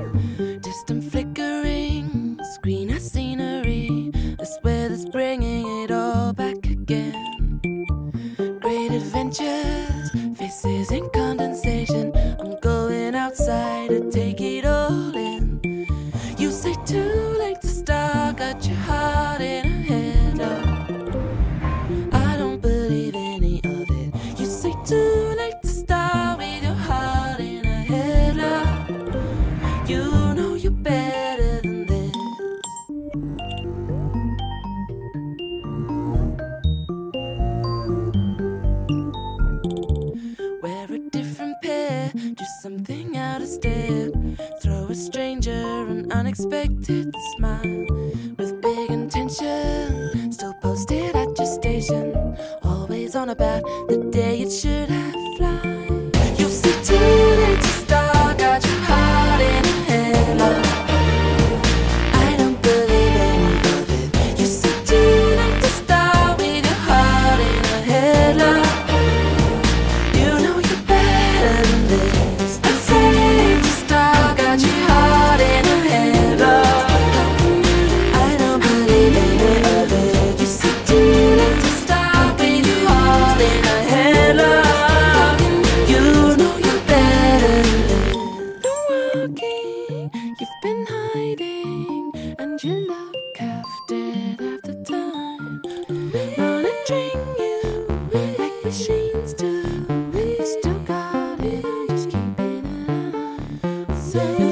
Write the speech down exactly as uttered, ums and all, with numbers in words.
Distant flickering, screen of scenery. I swear that's bringing it all back again. Great adventures, faces in condensation. I'm going outside to take it all in. You say too late to start, got your heart in a headlock. I don't believe any of it. You say too late to start with your heart in a headlock. You know you're better than this. Wear a different pair, do something out of step. Throw a stranger an unexpected smile. With big intention, still posted at your station. Always on about the day it should have fly. You see too late to start, got your heart in a headlock. I don't believe any of it. You see too late to start with your heart in a headlock. You know you're better than this. Afraid to start, got your heart in a headlock. I don't believe any of it. You see too late to start with your heart in a headlock. You know you're better than this. Been walking, you've been hiding, and you look half dead half the time. Monitoring you like machines do. You still got it, I'm just keeping an eye. So